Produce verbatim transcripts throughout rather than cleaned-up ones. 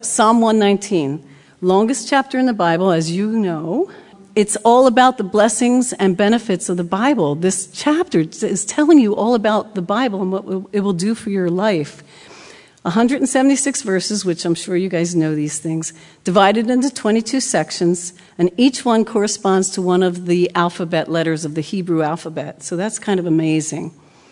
Psalm one nineteen, longest chapter in the Bible, as you know. It's all about the blessings and benefits of the Bible. This chapter is telling you all about the Bible and what it will do for your life. one hundred seventy-six verses, which I'm sure you guys know these things, divided into twenty-two sections, and each one corresponds to one of the alphabet letters of the Hebrew alphabet. So that's kind of amazing.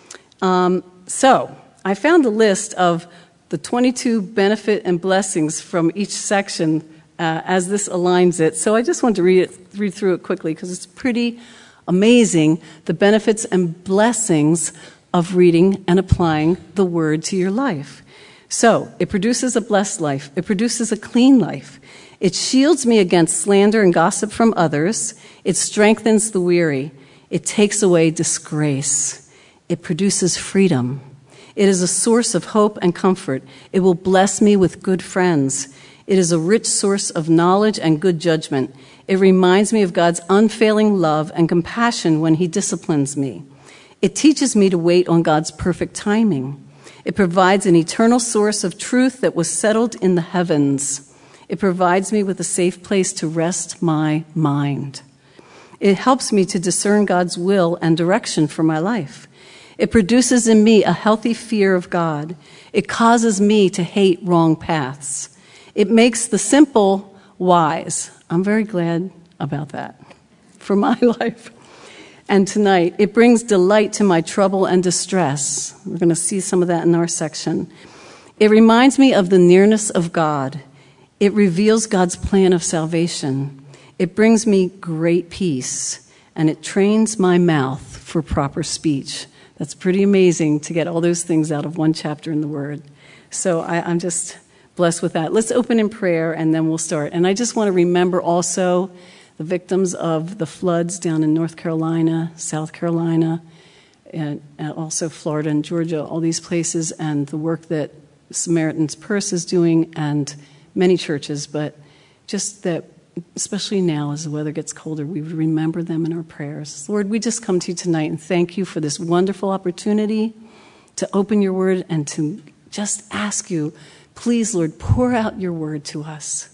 Um, so I found a list of the twenty-two benefit and blessings from each section uh, as this aligns it. So I just want to read it, read through it quickly because it's pretty amazing, the benefits and blessings of reading and applying the Word to your life. So it produces a blessed life. It produces a clean life. It shields me against slander and gossip from others. It strengthens the weary. It takes away disgrace. It produces freedom. It is a source of hope and comfort. It will bless me with good friends. It is a rich source of knowledge and good judgment. It reminds me of God's unfailing love and compassion when He disciplines me. It teaches me to wait on God's perfect timing. It provides an eternal source of truth that was settled in the heavens. It provides me with a safe place to rest my mind. It helps me to discern God's will and direction for my life. It produces in me a healthy fear of God. It causes me to hate wrong paths. It makes the simple wise. I'm very glad about that for my life. And tonight, it brings delight to my trouble and distress. We're going to see some of that in our section. It reminds me of the nearness of God. It reveals God's plan of salvation. It brings me great peace, and it trains my mouth for proper speech. That's pretty amazing to get all those things out of one chapter in the Word. So I, I'm just blessed with that. Let's open in prayer, and then we'll start. And I just want to remember also the victims of the floods down in North Carolina, South Carolina, and also Florida and Georgia, all these places, and the work that Samaritan's Purse is doing, and many churches, but just that, especially now as the weather gets colder, we remember them in our prayers. Lord, we just come to you tonight and thank you for this wonderful opportunity to open your word and to just ask you, please, Lord, pour out your word to us.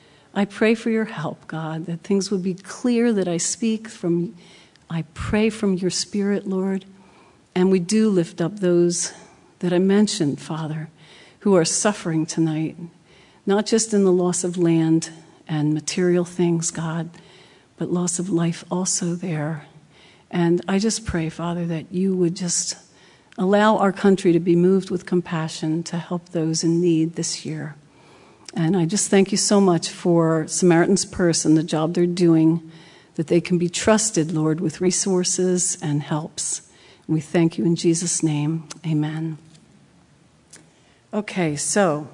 I pray for your help, God, that things would be clear that I speak from, I pray from your spirit, Lord, and we do lift up those that I mentioned, Father, who are suffering tonight, not just in the loss of land and material things, God, but loss of life also there. And I just pray, Father, that you would just allow our country to be moved with compassion to help those in need this year. And I just thank you so much for Samaritan's Purse and the job they're doing, that they can be trusted, Lord, with resources and helps. And we thank you in Jesus' name. Amen. Okay, so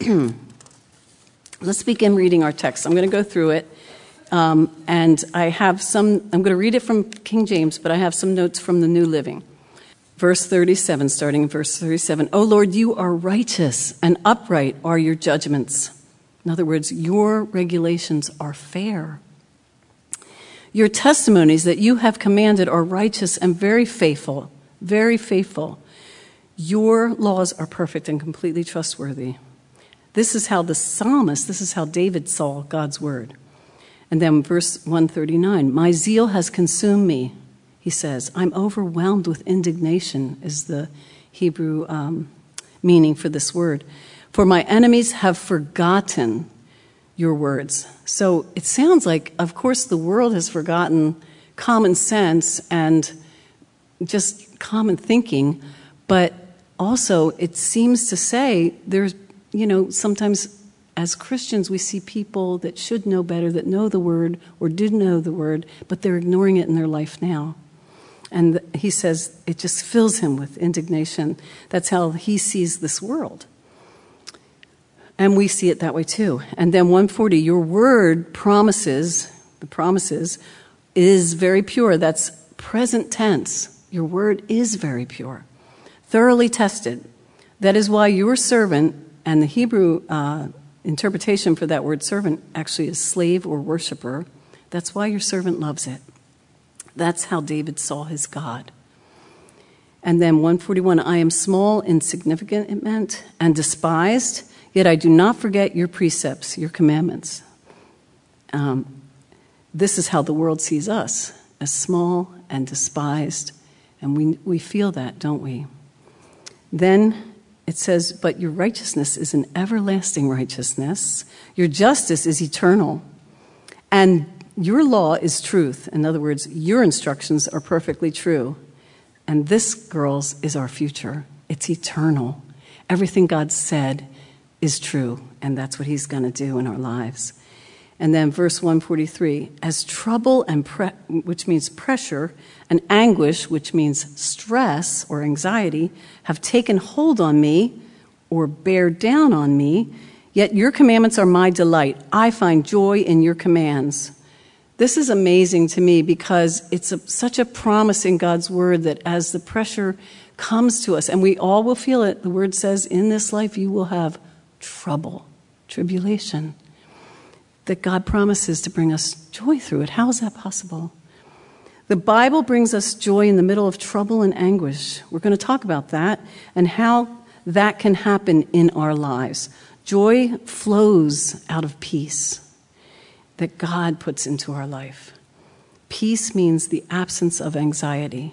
let's begin reading our text. I'm going to go through it, um, and I have some, I'm going to read it from King James, but I have some notes from the New Living. Verse thirty-seven, starting in verse thirty-seven. O Lord, you are righteous, and upright are your judgments. In other words, your regulations are fair. Your testimonies that you have commanded are righteous and very faithful, very faithful. Your laws are perfect and completely trustworthy. This is how the psalmist, this is how David saw God's word. And then verse one thirty-nine, my zeal has consumed me, he says. I'm overwhelmed with indignation is the Hebrew um, meaning for this word. For my enemies have forgotten your words. So it sounds like, of course, the world has forgotten common sense and just common thinking, but also it seems to say there's, you know, sometimes as Christians we see people that should know better, that know the word or did know the word, but they're ignoring it in their life now. And he says it just fills him with indignation. That's how he sees this world. And we see it that way too. And then one forty, your word promises, the promises, is very pure. That's present tense. Your word is very pure. Thoroughly tested. That is why your servant, and the Hebrew uh, interpretation for that word servant actually is slave or worshiper. That's why your servant loves it. That's how David saw his God. And then one forty-one, I am small, insignificant, it meant, and despised, Yet I do not forget your precepts, your commandments. Um, this is how the world sees us, as small and despised. And we we feel that, don't we? Then it says, but your righteousness is an everlasting righteousness. Your justice is eternal. And your law is truth. In other words, your instructions are perfectly true. And this, girls, is our future. It's eternal. Everything God said is true. And that's what he's going to do in our lives. And then verse one forty-three, as trouble and pre- which means pressure, and anguish, which means stress or anxiety, have taken hold on me or bear down on me, yet your commandments are my delight. I find joy in your commands. This is amazing to me because it's a, such a promise in God's word that as the pressure comes to us, and we all will feel it, the word says, in this life you will have trouble, tribulation, that God promises to bring us joy through it. How is that possible? The Bible brings us joy in the middle of trouble and anguish. We're going to talk about that and how that can happen in our lives. Joy flows out of peace that God puts into our life. Peace means the absence of anxiety.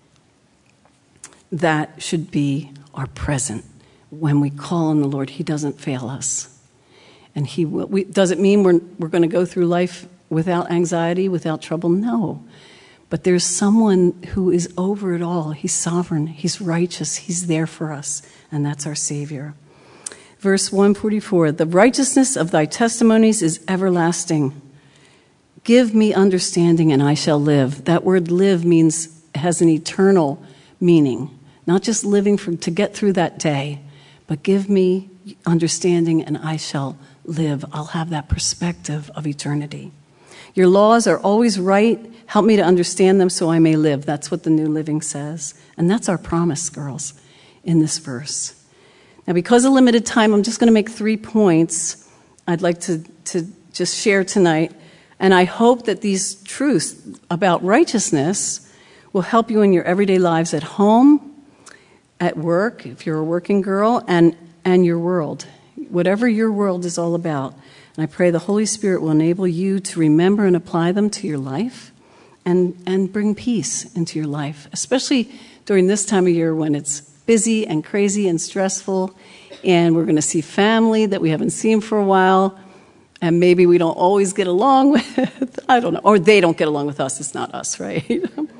That should be our present. When we call on the Lord, he doesn't fail us. And he will, we, does it mean we're, we're going to go through life without anxiety, without trouble? No. But there's someone who is over it all. He's sovereign. He's righteous. He's there for us. And that's our Savior. Verse one forty-four, the righteousness of thy testimonies is everlasting. Give me understanding and I shall live. That word live means, has an eternal meaning. Not just living for, to get through that day, but give me understanding and I shall live. I'll have that perspective of eternity. Your laws are always right. Help me to understand them so I may live. That's what the New Living says. And that's our promise, girls, in this verse. Now, because of limited time, I'm just going to make three points I'd like to, to just share tonight. And I hope that these truths about righteousness will help you in your everyday lives at home, at work, if you're a working girl, and, and your world. Whatever your world is all about. And I pray the Holy Spirit will enable you to remember and apply them to your life and, and bring peace into your life, especially during this time of year when it's busy and crazy and stressful, and we're going to see family that we haven't seen for a while, and maybe we don't always get along with, I don't know, or they don't get along with us. It's not us, right?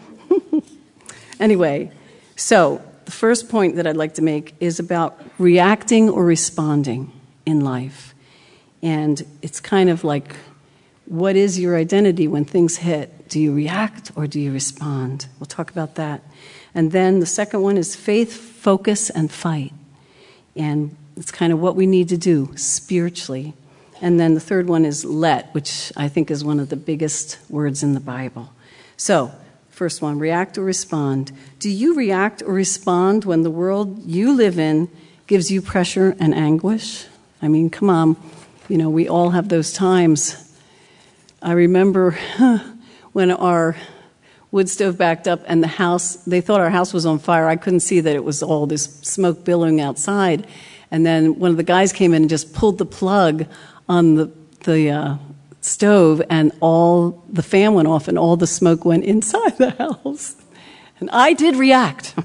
Anyway, so the first point that I'd like to make is about reacting or responding in life. And it's kind of like, what is your identity when things hit? Do you react or do you respond? We'll talk about that. And then the second one is faith, focus, and fight. And it's kind of what we need to do spiritually. And then the third one is let, which I think is one of the biggest words in the Bible. So, first one, react or respond. Do you react or respond when the world you live in gives you pressure and anguish? I mean, come on. You know, we all have those times. I remember when our wood stove backed up and the house, they thought our house was on fire. I couldn't see that it was all this smoke billowing outside. And then one of the guys came in and just pulled the plug on the, the uh, stove, and all the fan went off and all the smoke went inside the house. And I did react.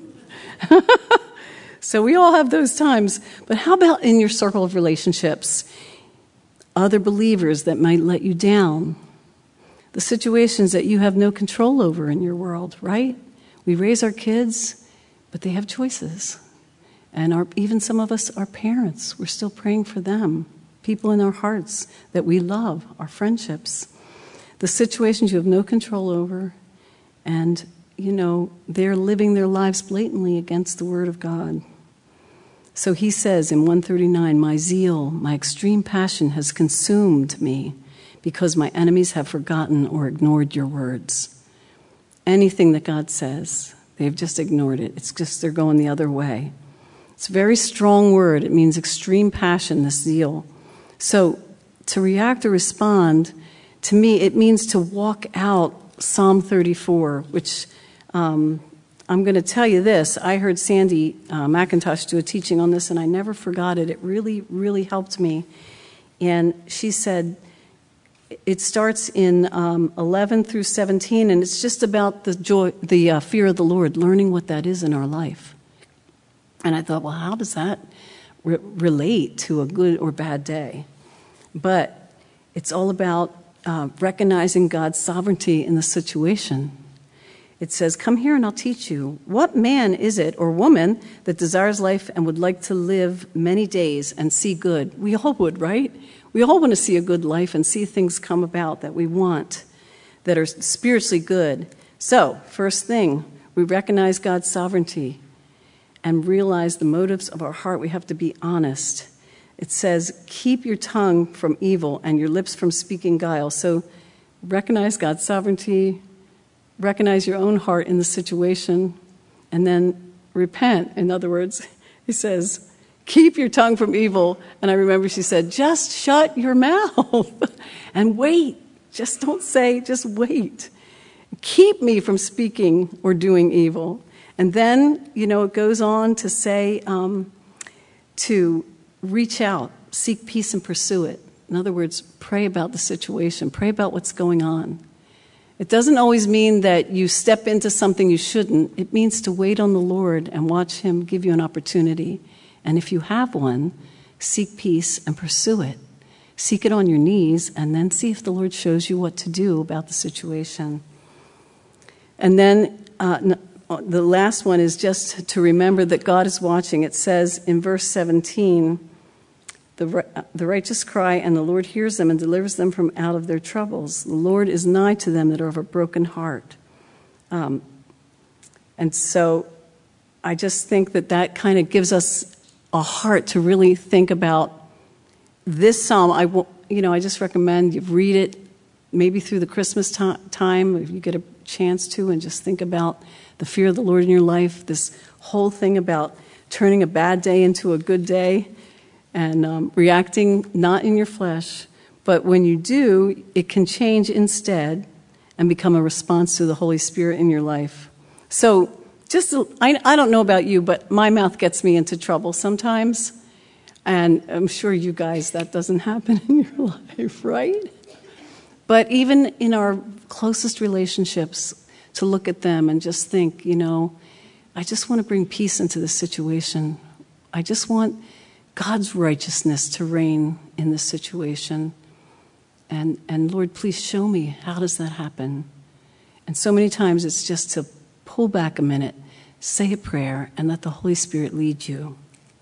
So we all have those times. But how about in your circle of relationships? Other believers that might let you down. The situations that you have no control over in your world, right? We raise our kids, but they have choices. And our, even some of us are parents. We're still praying for them. People in our hearts that we love, our friendships. The situations you have no control over, and, you know, they're living their lives blatantly against the Word of God. So he says in one thirty-nine, my zeal, my extreme passion has consumed me because my enemies have forgotten or ignored your words. Anything that God says, they've just ignored it. It's just they're going the other way. It's a very strong word. It means extreme passion, this zeal. So to react or respond, to me, it means to walk out Psalm thirty-four, which um, I'm going to tell you this. I heard Sandy uh, McIntosh do a teaching on this, and I never forgot it. It really, really helped me. And she said, it starts in um, eleven through seventeen, and it's just about the joy, the uh, fear of the Lord, learning what that is in our life. And I thought, well, how does that re- relate to a good or bad day? But it's all about uh, recognizing God's sovereignty in the situation. It says, come here and I'll teach you. What man is it or woman that desires life and would like to live many days and see good? We all would, right? We all want to see a good life and see things come about that we want, that are spiritually good. So, first thing, we recognize God's sovereignty and realize the motives of our heart. We have to be honest. It says, keep your tongue from evil and your lips from speaking guile. So, recognize God's sovereignty, recognize your own heart in the situation, and then repent. In other words, he says, keep your tongue from evil. And I remember she said, just shut your mouth and wait. Just don't say, just wait. Keep me from speaking or doing evil. And then, you know, it goes on to say um, to reach out, seek peace and pursue it. In other words, pray about the situation. Pray about what's going on. It doesn't always mean that you step into something you shouldn't. It means to wait on the Lord and watch him give you an opportunity. And if you have one, seek peace and pursue it. Seek it on your knees and then see if the Lord shows you what to do about the situation. And then uh, the last one is just to remember that God is watching. It says in verse seventeen, The, the righteous cry, and the Lord hears them and delivers them from out of their troubles. The Lord is nigh to them that are of a broken heart. Um, and so I just think that that kind of gives us a heart to really think about this psalm. I, you know, I just recommend you read it maybe through the Christmas t- time, if you get a chance to, and just think about the fear of the Lord in your life, this whole thing about turning a bad day into a good day, and um, reacting not in your flesh, but when you do, it can change instead and become a response to the Holy Spirit in your life. So just, I, I don't know about you, but my mouth gets me into trouble sometimes, and I'm sure you guys, that doesn't happen in your life, right? But even in our closest relationships, to look at them and just think, you know, I just want to bring peace into this situation. I just want God's righteousness to reign in this situation. And, and Lord, please show me, how does that happen? And so many times it's just to pull back a minute, say a prayer, and let the Holy Spirit lead you.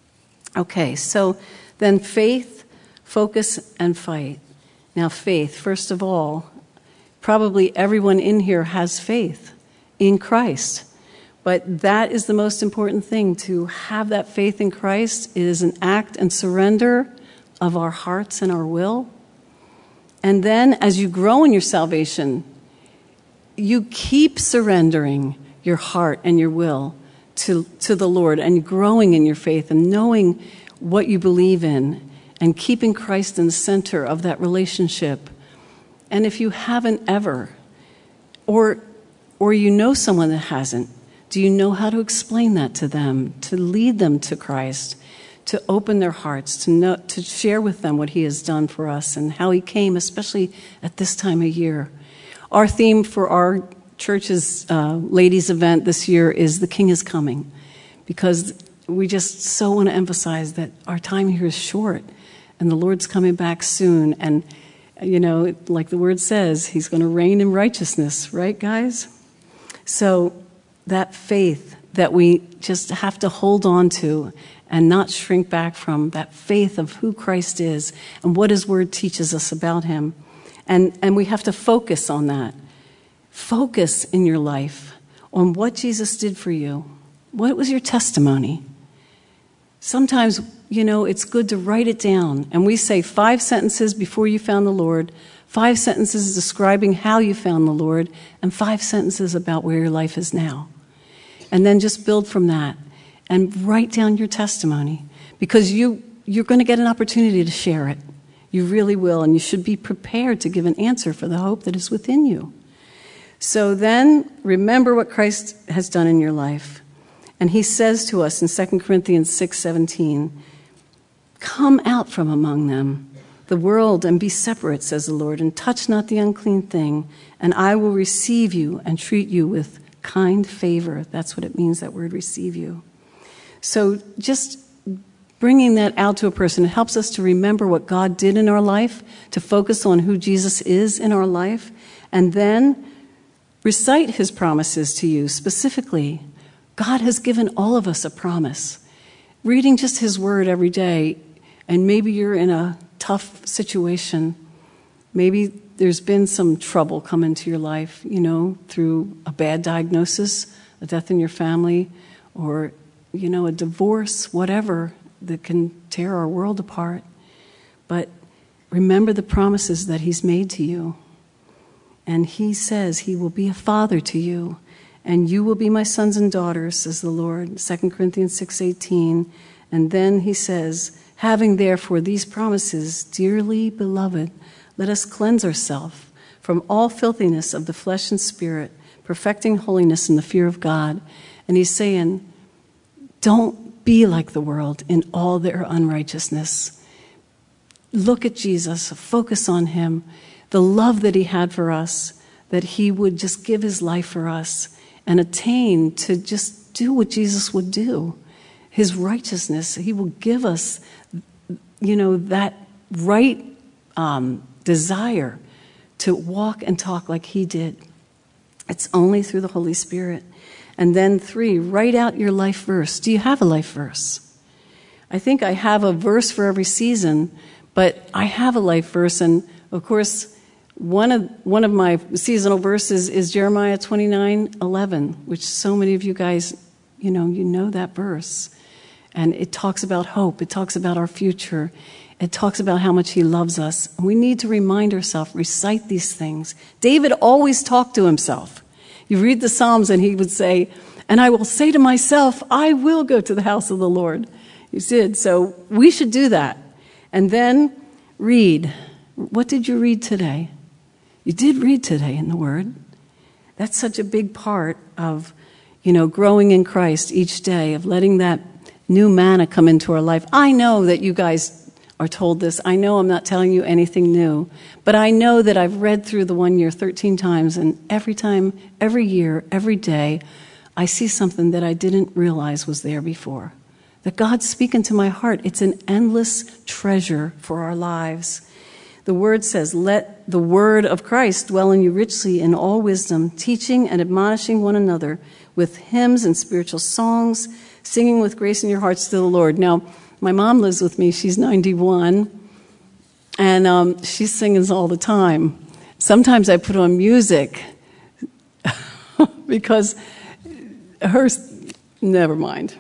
Okay, so then faith, focus, and fight. Now faith, first of all, probably everyone in here has faith in Christ. But that is the most important thing, to have that faith in Christ. It is an act and surrender of our hearts and our will. And then as you grow in your salvation, you keep surrendering your heart and your will to, to the Lord, and growing in your faith and knowing what you believe in and keeping Christ in the center of that relationship. And if you haven't ever, or or you know someone that hasn't, do you know how to explain that to them, to lead them to Christ, to open their hearts, to know, to share with them what he has done for us and how he came, especially at this time of year? Our theme for our church's uh, ladies event this year is "The King is Coming," because we just so want to emphasize that our time here is short and the Lord's coming back soon. And, you know, like the word says, he's going to reign in righteousness, right, guys? So that faith that we just have to hold on to and not shrink back from, that faith of who Christ is and what his word teaches us about him. And, and we have to focus on that. Focus in your life on what Jesus did for you. What was your testimony? Sometimes, you know, it's good to write it down. And we say five sentences before you found the Lord, five sentences describing how you found the Lord, and five sentences about where your life is now. And then just build from that and write down your testimony, because you, you're going to get an opportunity to share it. You really will, and you should be prepared to give an answer for the hope that is within you. So then, remember what Christ has done in your life. And he says to us in Second Corinthians six seventeen, come out from among them, the world, and be separate, says the Lord, and touch not the unclean thing, and I will receive you and treat you with kind favor. That's what it means, that word, receive you. So just bringing that out to a person, it helps us to remember what God did in our life, to focus on who Jesus is in our life, and then recite his promises to you specifically. God has given all of us a promise. Reading just his word every day, and maybe you're in a tough situation. Maybe there's been some trouble come into your life, you know, through a bad diagnosis, a death in your family, or, you know, a divorce, whatever, that can tear our world apart. But remember the promises that he's made to you. And he says he will be a father to you, and you will be my sons and daughters, says the Lord, Second Corinthians six eighteen. And then he says, having therefore these promises, dearly beloved, let us cleanse ourselves from all filthiness of the flesh and spirit, perfecting holiness in the fear of God. And he's saying, don't be like the world in all their unrighteousness. Look at Jesus, focus on him, the love that he had for us, that he would just give his life for us and attain to just do what Jesus would do. His righteousness, he will give us, you know, that right um, desire to walk and talk like he did. It's only through the Holy Spirit. And then three, write out your life verse. Do you have a life verse? I think I have a verse for every season, but I have a life verse. And of course, one of one of my seasonal verses is Jeremiah twenty-nine eleven, which so many of you guys, you know, you know that verse. And it talks about hope. It talks about our future. It talks about how much he loves us. We need to remind ourselves, recite these things. David always talked to himself. You read the Psalms and he would say, and I will say to myself, I will go to the house of the Lord. He did. So we should do that. And then read. What did you read today? You did read today in the Word. That's such a big part of, you know, growing in Christ each day, of letting that new manna come into our life. I know that you guys are told this. I know I'm not telling you anything new, but I know that I've read through the one year thirteen times, and every time, every year, every day, I see something that I didn't realize was there before. That God's speaking to my heart. It's an endless treasure for our lives. The Word says, let the word of Christ dwell in you richly in all wisdom, teaching and admonishing one another with hymns and spiritual songs, singing with grace in your hearts to the Lord. Now, my mom lives with me. She's ninety-one, and um, she sings all the time. Sometimes I put on music because hers, never mind.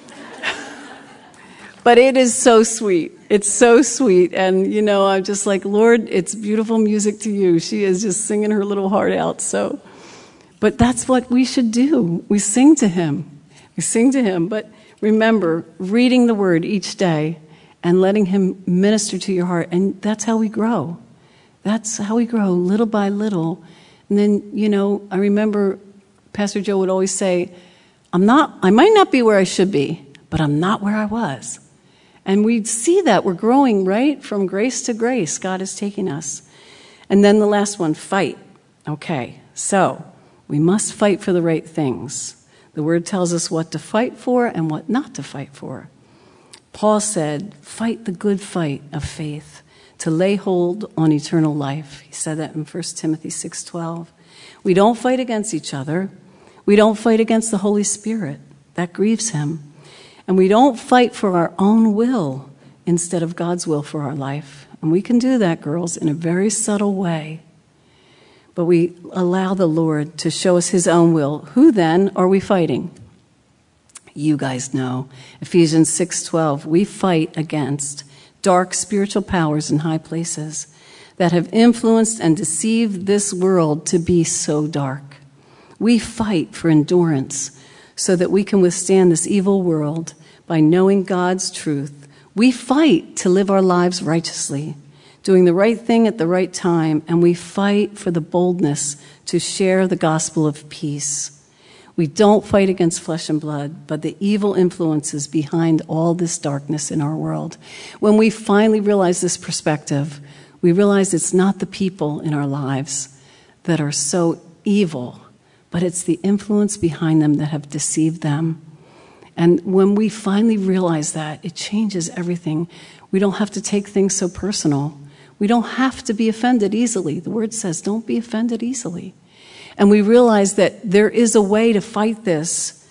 But it is so sweet. It's so sweet. And, you know, I'm just like, Lord, it's beautiful music to you. She is just singing her little heart out. So, but that's what we should do. We sing to him. We sing to him. But remember, reading the word each day and letting him minister to your heart. And that's how we grow. That's how we grow, little by little. And then, you know, I remember Pastor Joe would always say, I'm not, I might not be where I should be, but I'm not where I was. And we see that we're growing, right? From grace to grace, God is taking us. And then the last one, fight. Okay, so we must fight for the right things. The word tells us what to fight for and what not to fight for. Paul said, fight the good fight of faith, to lay hold on eternal life. He said that in First Timothy six twelve. We don't fight against each other. We don't fight against the Holy Spirit. That grieves him. And we don't fight for our own will instead of God's will for our life. And we can do that, girls, in a very subtle way. But we allow the Lord to show us his own will. Who then are we fighting? You guys know. Ephesians six twelve. We fight against dark spiritual powers in high places that have influenced and deceived this world to be so dark. We fight for endurance, so that we can withstand this evil world by knowing God's truth. We fight to live our lives righteously, doing the right thing at the right time, and we fight for the boldness to share the gospel of peace. We don't fight against flesh and blood, but the evil influences behind all this darkness in our world. When we finally realize this perspective, we realize it's not the people in our lives that are so evil, but it's the influence behind them that have deceived them. And when we finally realize that, it changes everything. We don't have to take things so personal. We don't have to be offended easily. The word says, don't be offended easily. And we realize that there is a way to fight this.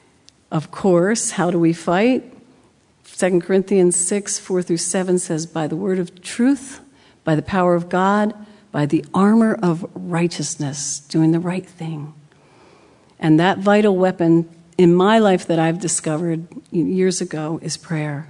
Of course, how do we fight? Second Corinthians six, four through seven says, by the word of truth, by the power of God, by the armor of righteousness, doing the right thing. And that vital weapon in my life that I've discovered years ago is prayer.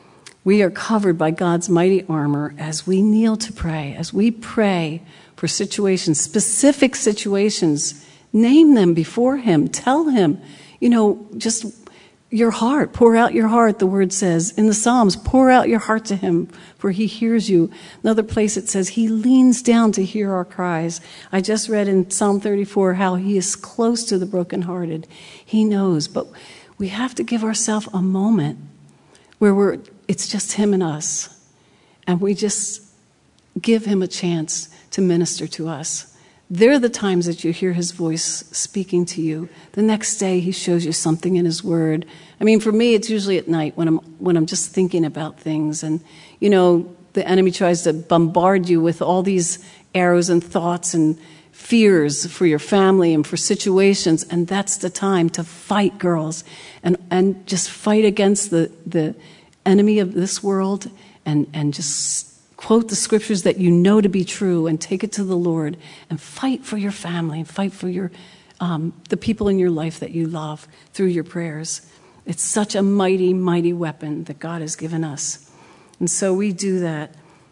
We are covered by God's mighty armor as we kneel to pray, as we pray for situations, specific situations. Name them before Him. Tell Him, you know, just your heart. Pour out your heart, the word says. In the Psalms, pour out your heart to Him, for He hears you. Another place it says, He leans down to hear our cries. I just read in Psalm thirty-four how He is close to the brokenhearted. He knows, but we have to give ourselves a moment where we're, it's just Him and us. And we just give Him a chance to minister to us. They're the times that you hear His voice speaking to you. The next day, He shows you something in His Word. I mean, for me, it's usually at night when I'm when I'm just thinking about things. And, you know, the enemy tries to bombard you with all these arrows and thoughts and fears for your family and for situations. And that's the time to fight, girls, and, and just fight against the, the enemy of this world and, and just quote the scriptures that you know to be true and take it to the Lord and fight for your family and fight for your um, the people in your life that you love through your prayers. It's such a mighty, mighty weapon that God has given us. And so we do that.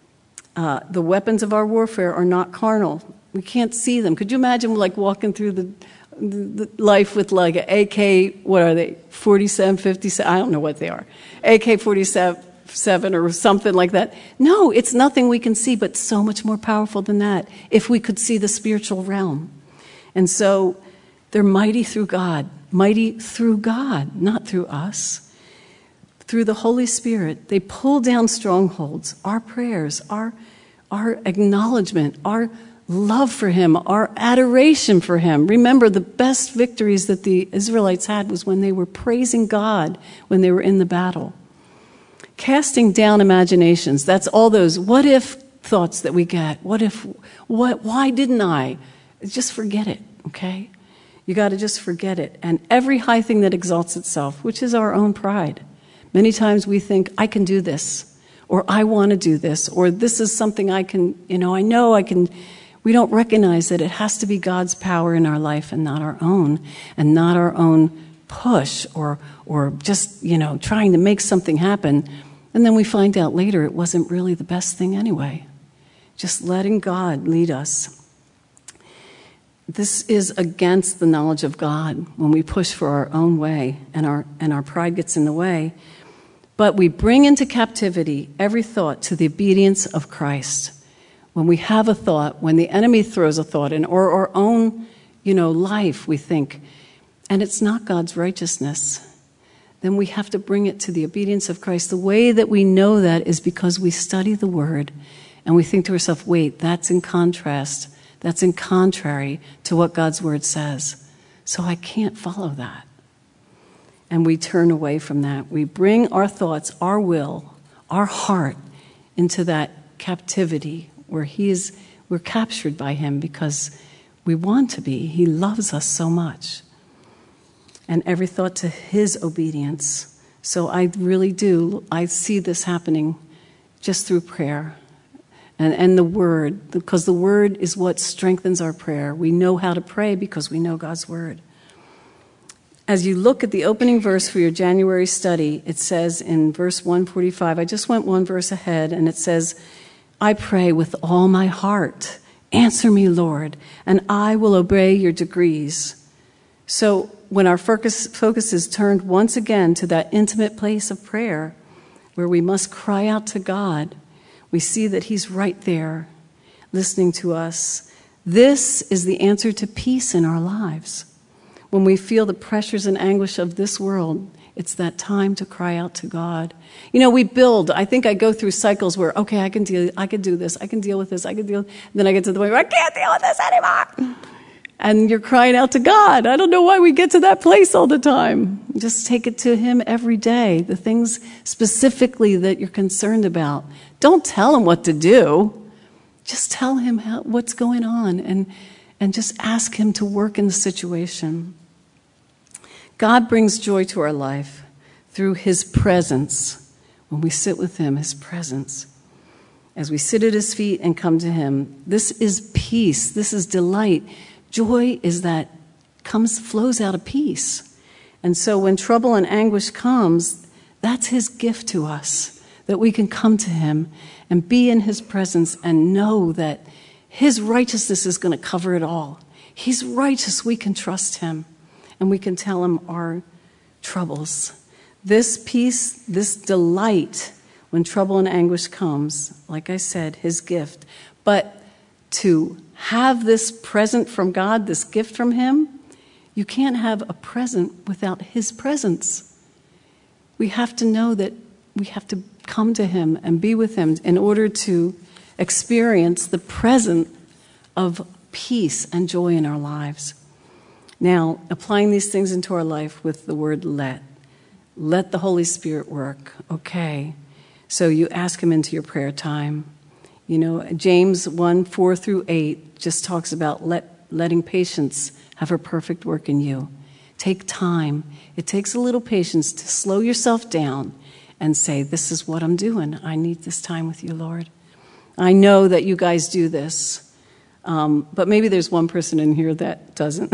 Uh, the weapons of our warfare are not carnal. We can't see them. Could you imagine like walking through the, the, the life with like an A K, what are they, forty-seven, fifty-seven, I don't know what they are, A K forty-seven, seven or something like that. No, it's nothing we can see, but so much more powerful than that if we could see the spiritual realm. And so they're mighty through God, mighty through God, not through us. Through the Holy Spirit, they pull down strongholds, our prayers, our, our acknowledgement, our love for Him, our adoration for Him. Remember, the best victories that the Israelites had was when they were praising God when they were in the battle. Casting down imaginations, that's all those what if thoughts that we get. What if, what, why didn't I? Just forget it, okay? You got to just forget it. And every high thing that exalts itself, which is our own pride. Many times we think, I can do this, or I want to do this, or this is something I can, you know, I know I can. We don't recognize that it has to be God's power in our life and not our own, and not our own push or or just, you know, trying to make something happen. And then we find out later it wasn't really the best thing anyway. Just letting God lead us. This is against the knowledge of God when we push for our own way and our and our pride gets in the way. But we bring into captivity every thought to the obedience of Christ. When we have a thought, when the enemy throws a thought in, or our own, you know, life, we think, and it's not God's righteousness, then we have to bring it to the obedience of Christ. The way that we know that is because we study the Word and we think to ourselves, wait, that's in contrast, that's in contrary to what God's Word says. So I can't follow that. And we turn away from that. We bring our thoughts, our will, our heart into that captivity where he is, we're captured by Him because we want to be. He loves us so much. And every thought to His obedience. So I really do, I see this happening just through prayer and, and the Word, because the Word is what strengthens our prayer. We know how to pray because we know God's Word. As you look at the opening verse for your January study, it says in verse one forty-five, I just went one verse ahead, and it says, I pray with all my heart. Answer me, Lord, and I will obey your decrees. So when our focus, focus is turned once again to that intimate place of prayer where we must cry out to God, We see that he's right there, listening to us. This is the answer to peace in our lives. When we feel the pressures and anguish of this world, it's that time to cry out to God. You know, we build. I think I go through cycles where, okay, I can deal, I can do this, I can deal with this, I can deal. And then I get to the point where I can't deal with this anymore. And you're crying out to God. I don't know why we get to that place all the time. Just take it to him every day. The things specifically that you're concerned about. Don't tell him what to do. Just tell him how, what's going on, and, and just ask him to work in the situation. God brings joy to our life through his presence. When we sit with him, his presence. As we sit at his feet and come to him, this is peace. This is delight. Joy is that comes, flows out of peace. And so when trouble and anguish comes, that's his gift to us, that we can come to him and be in his presence and know that his righteousness is going to cover it all. He's righteous. We can trust him, and we can tell him our troubles. This peace, this delight, when trouble and anguish comes, like I said, his gift. But to have this present from God, this gift from him, you can't have a present without his presence. We have to know that we have to come to him and be with him in order to experience the present of peace and joy in our lives. Now, applying these things into our life with the word let. Let the Holy Spirit work. Okay. So you ask him into your prayer time. You know, James one, four through eight just talks about let, letting patience have her perfect work in you. Take time. It takes a little patience to slow yourself down and say, this is what I'm doing. I need this time with you, Lord. I know that you guys do this, um, but maybe there's one person in here that doesn't.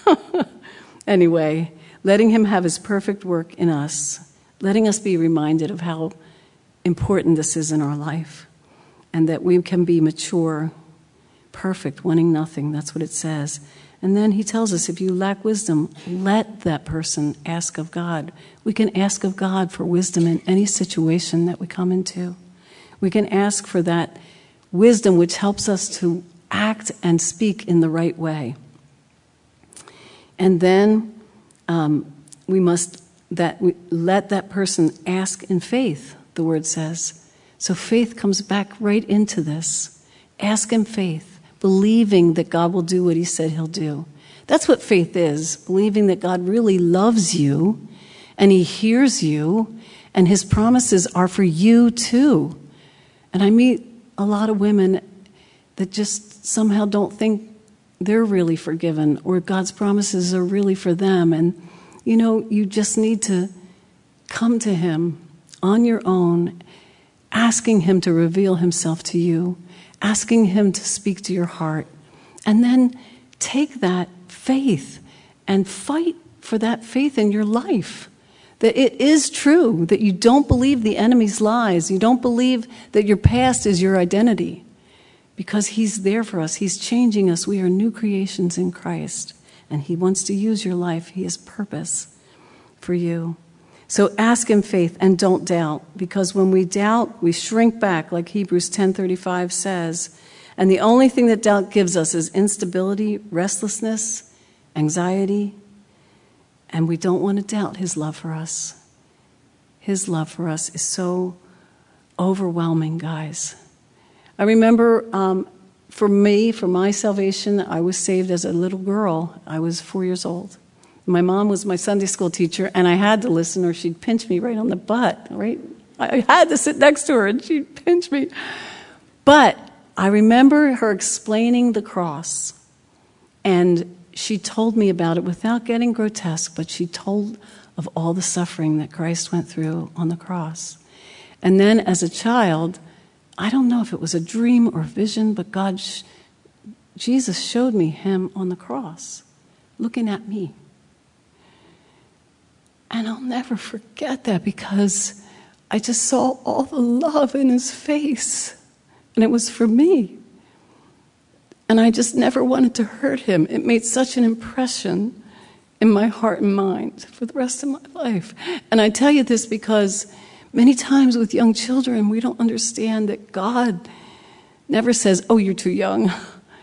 Anyway, letting him have his perfect work in us, letting us be reminded of how important this is in our life, and that we can be mature, perfect, wanting nothing. That's what it says. And then he tells us, if you lack wisdom, let that person ask of God. We can ask of God for wisdom in any situation that we come into. We can ask for that wisdom which helps us to act and speak in the right way. And then um, we must that we let that person ask in faith, the word says. So faith comes back right into this. Ask in faith. Believing that God will do what he said he'll do. That's what faith is, believing that God really loves you and he hears you and his promises are for you too. And I meet a lot of women that just somehow don't think they're really forgiven or God's promises are really for them. And, you know, you just need to come to him on your own, asking him to reveal himself to you, asking him to speak to your heart, and then take that faith and fight for that faith in your life. That it is true, that you don't believe the enemy's lies. You don't believe that your past is your identity, because he's there for us. He's changing us. We are new creations in Christ, and he wants to use your life. He has purpose for you. So ask in faith and don't doubt, because when we doubt, we shrink back, like Hebrews ten thirty-five says. And the only thing that doubt gives us is instability, restlessness, anxiety, and we don't want to doubt his love for us. His love for us is so overwhelming, guys. I remember um, for me, for my salvation, I was saved as a little girl. I was four years old. My mom was my Sunday school teacher, and I had to listen or she'd pinch me right on the butt, right? I had to sit next to her, and she'd pinch me. But I remember her explaining the cross, and she told me about it without getting grotesque, but she told of all the suffering that Christ went through on the cross. And then as a child, I don't know if it was a dream or a vision, but God, Jesus showed me him on the cross, looking at me. And I'll never forget that, because I just saw all the love in his face. And it was for me. And I just never wanted to hurt him. It made such an impression in my heart and mind for the rest of my life. And I tell you this because Many times with young children, we don't understand that God never says, oh, you're too young.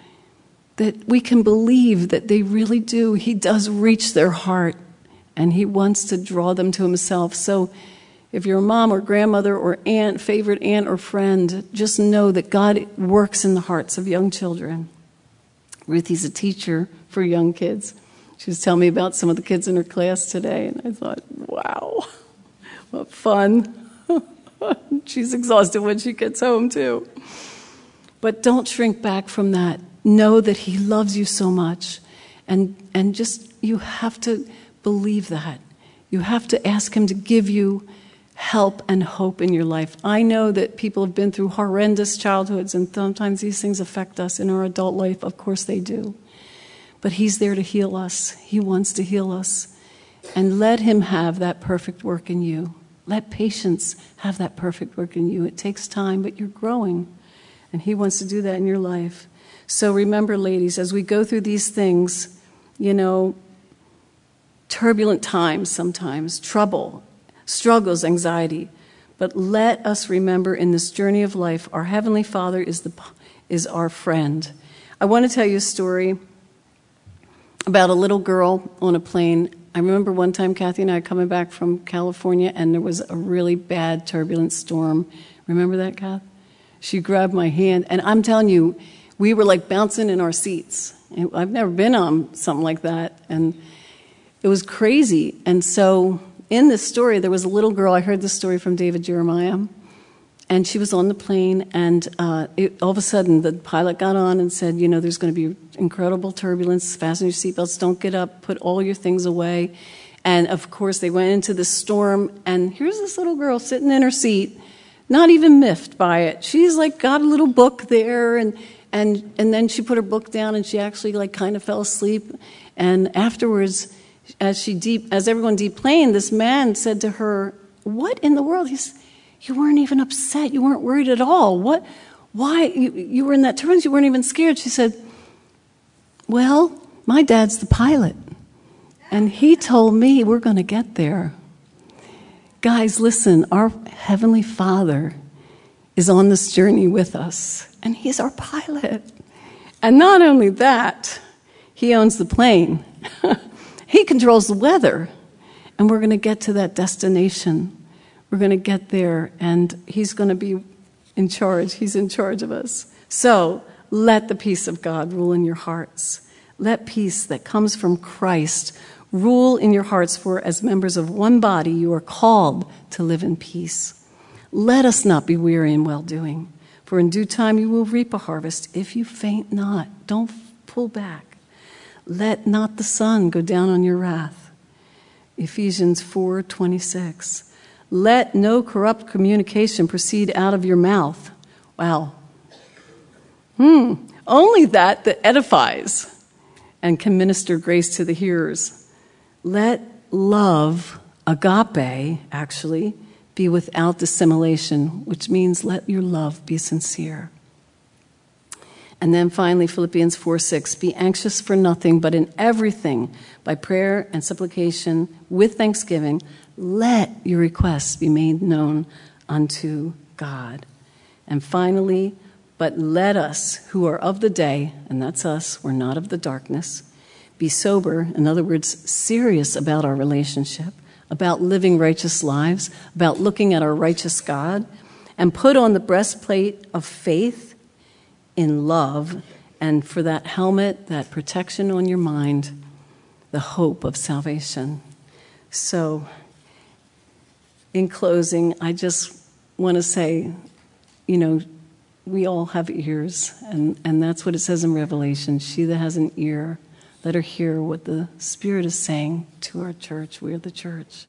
That we can believe that they really do. He does reach their heart, and he wants to draw them to himself. So if you're a mom or grandmother or aunt, favorite aunt or friend, just know that God works in the hearts of young children. Ruthie's a teacher for young kids. She was telling me about some of the kids in her class today, and I thought, wow, what fun. She's exhausted when she gets home, too. But don't shrink back from that. Know that he loves you so much. And, and just, you have to believe that. You have to ask him to give you help and hope in your life. I know that people have been through horrendous childhoods, and sometimes these things affect us in our adult life. Of course they do. But he's there to heal us. He wants to heal us. And let him have that perfect work in you. Let patience have that perfect work in you. It takes time, but you're growing. And he wants to do that in your life. So remember, ladies, as we go through these things, you know, turbulent times sometimes, trouble, struggles, anxiety. But let us remember in this journey of life, our Heavenly Father is the is our friend. I want to tell you a story about a little girl on a plane. I remember one time Kathy and I coming back from California, and there was a really bad turbulent storm. Remember that, Kath? She grabbed my hand, and I'm telling you, we were like bouncing in our seats. I've never been on something like that, and it was crazy. And so in this story, there was a little girl. I heard this story from David Jeremiah, and she was on the plane, and uh, it, all of a sudden the pilot got on and said, you know, there's going to be incredible turbulence. Fasten your seatbelts. Don't get up. Put all your things away. And, of course, they went into the storm, and here's this little girl sitting in her seat, not even miffed by it. She's, like, got a little book there, and and and then she put her book down, and she actually, like, kind of fell asleep. And afterwards, as she deep, as everyone deplaned, this man said to her, what in the world? He's, you weren't even upset. You weren't worried at all. What? Why? You, you were in that turbulence. You weren't even scared. She said, well, my dad's the pilot, and he told me we're going to get there. Guys, listen, our Heavenly Father is on this journey with us, and he's our pilot. And not only that, he owns the plane. He controls the weather, and we're going to get to that destination. We're going to get there, and he's going to be in charge. He's in charge of us. So let the peace of God rule in your hearts. Let peace that comes from Christ rule in your hearts, for as members of one body, you are called to live in peace. Let us not be weary in well-doing, for in due time you will reap a harvest if you faint not. Don't pull back. Let not the sun go down on your wrath. Ephesians four twenty-six. Let no corrupt communication proceed out of your mouth. Wow. Hmm. Only that that edifies and can minister grace to the hearers. Let love, agape, actually, be without dissimulation, which means let your love be sincere. And then finally, Philippians four six, be anxious for nothing, but in everything, by prayer and supplication, with thanksgiving, let your requests be made known unto God. And finally, but let us who are of the day, and that's us, we're not of the darkness, be sober, in other words, serious about our relationship, about living righteous lives, about looking at our righteous God, and put on the breastplate of faith in love, and for that helmet, that protection on your mind, the hope of salvation. So, in closing, I just want to say, you know, we all have ears, and, and that's what it says in Revelation. She that has an ear, let her hear what the Spirit is saying to our church. We are the church.